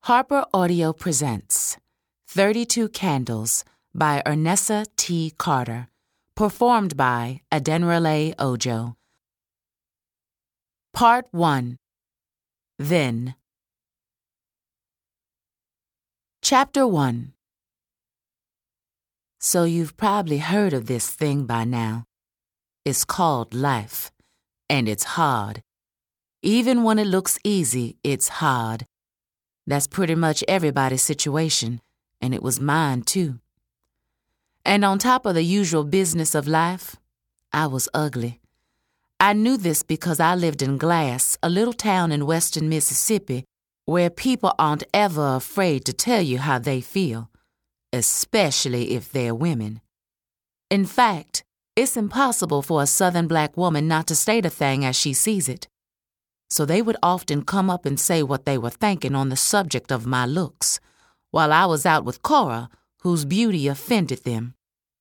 Harper Audio presents 32 Candles by Ernessa T. Carter, performed by Adenrale Ojo. Part 1. Then. Chapter 1. So you've probably heard of this thing by now. It's called life, and it's hard. Even when it looks easy, it's hard. That's pretty much everybody's situation, and it was mine too. And on top of the usual business of life, I was ugly. I knew this because I lived in Glass, a little town in western Mississippi, where people aren't ever afraid to tell you how they feel, especially if they're women. In fact, it's impossible for a Southern black woman not to state a thing as she sees it. So they would often come up and say what they were thinking on the subject of my looks, while I was out with Cora, whose beauty offended them.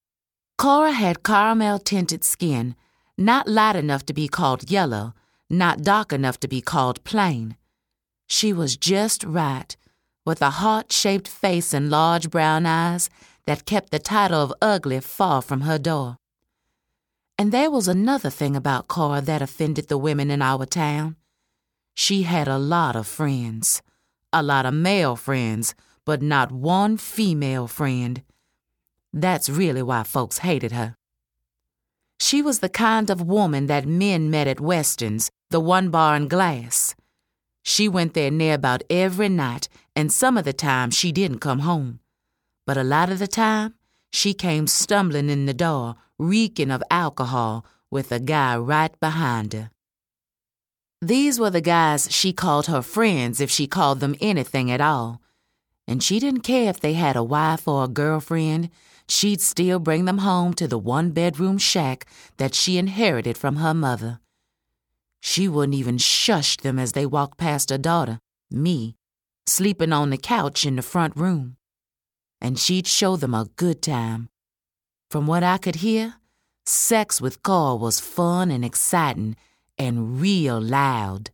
Cora had caramel-tinted skin, not light enough to be called yellow, not dark enough to be called plain. She was just right, with a heart-shaped face and large brown eyes that kept the title of ugly far from her door. And there was another thing about Cora that offended the women in our town. She had a lot of friends, a lot of male friends, but not one female friend. That's really why folks hated her. She was the kind of woman that men met at Weston's, the one bar in Glass. She went there near about every night, and some of the time she didn't come home. But a lot of the time, she came stumbling in the door, reeking of alcohol, with a guy right behind her. These were the guys she called her friends if she called them anything at all. And she didn't care if they had a wife or a girlfriend. She'd still bring them home to the one-bedroom shack that she inherited from her mother. She wouldn't even shush them as they walked past her daughter, me, sleeping on the couch in the front room. And she'd show them a good time. From what I could hear, sex with Cora was fun and exciting, and real loud.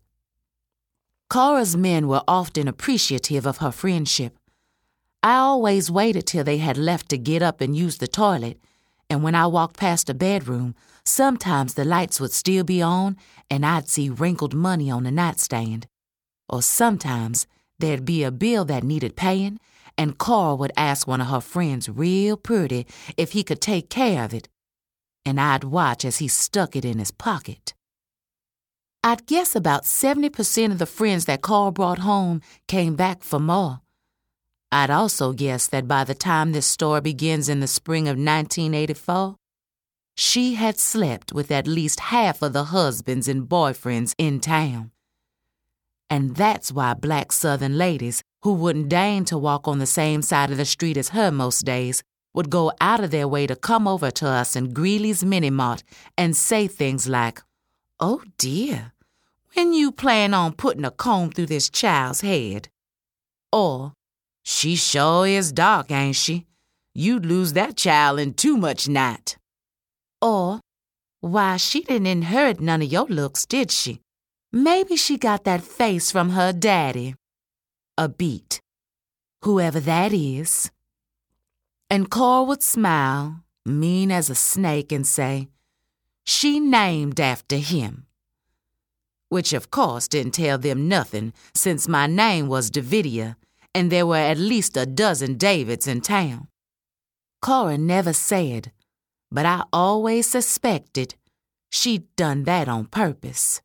Cora's men were often appreciative of her friendship. I always waited till they had left to get up and use the toilet, and when I walked past the bedroom, sometimes the lights would still be on and I'd see wrinkled money on the nightstand. Or sometimes there'd be a bill that needed paying, and Cora would ask one of her friends real pretty if he could take care of it, and I'd watch as he stuck it in his pocket. I'd guess about 70% of the friends that Cora brought home came back for more. I'd also guess that by the time this story begins in the spring of 1984, she had slept with at least half of the husbands and boyfriends in town. And that's why black Southern ladies, who wouldn't deign to walk on the same side of the street as her most days, would go out of their way to come over to us in Greeley's Mini Mart and say things like, "Oh dear, when you plan on putting a comb through this child's head?" Or, "She sure is dark, ain't she? You'd lose that child in too much night." Or, "Why, she didn't inherit none of your looks, did she? Maybe she got that face from her daddy." A beat. Whoever that is. And Cora would smile, mean as a snake, and say, "She named after him." Which of course didn't tell them nothing, since my name was Davidia, and there were at least a dozen Davids in town. Cora never said, but I always suspected she'd done that on purpose.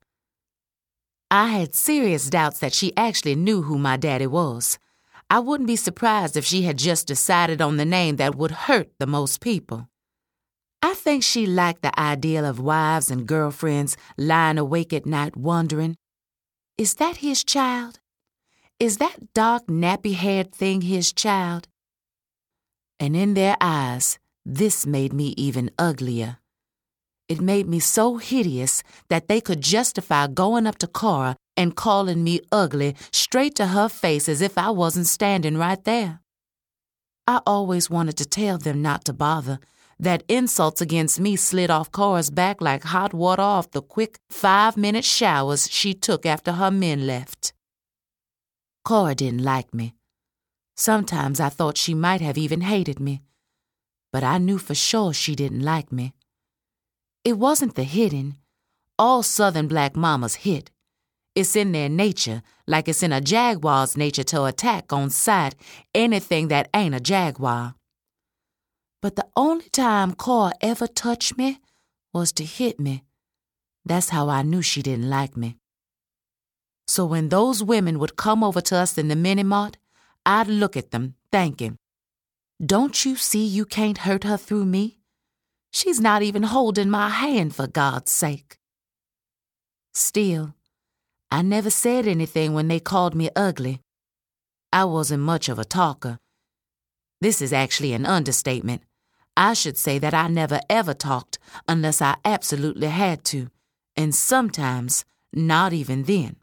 I had serious doubts that she actually knew who my daddy was. I wouldn't be surprised if she had just decided on the name that would hurt the most people. I think she liked the idea of wives and girlfriends lying awake at night wondering, is that his child? Is that dark, nappy-haired thing his child? And in their eyes, this made me even uglier. It made me so hideous that they could justify going up to Cora and calling me ugly straight to her face as if I wasn't standing right there. I always wanted to tell them not to bother, that insults against me slid off Cora's back like hot water off the quick 5-minute showers she took after her men left. Cora didn't like me. Sometimes I thought she might have even hated me, but I knew for sure she didn't like me. It wasn't the hitting. All Southern black mamas hit. It's in their nature, like it's in a jaguar's nature to attack on sight anything that ain't a jaguar. But the only time Cora ever touched me was to hit me. That's how I knew she didn't like me. So when those women would come over to us in the mini-mart, I'd look at them, thinking, "Don't you see you can't hurt her through me? She's not even holding my hand, for God's sake." Still, I never said anything when they called me ugly. I wasn't much of a talker. This is actually an understatement. I should say that I never ever talked unless I absolutely had to, and sometimes not even then.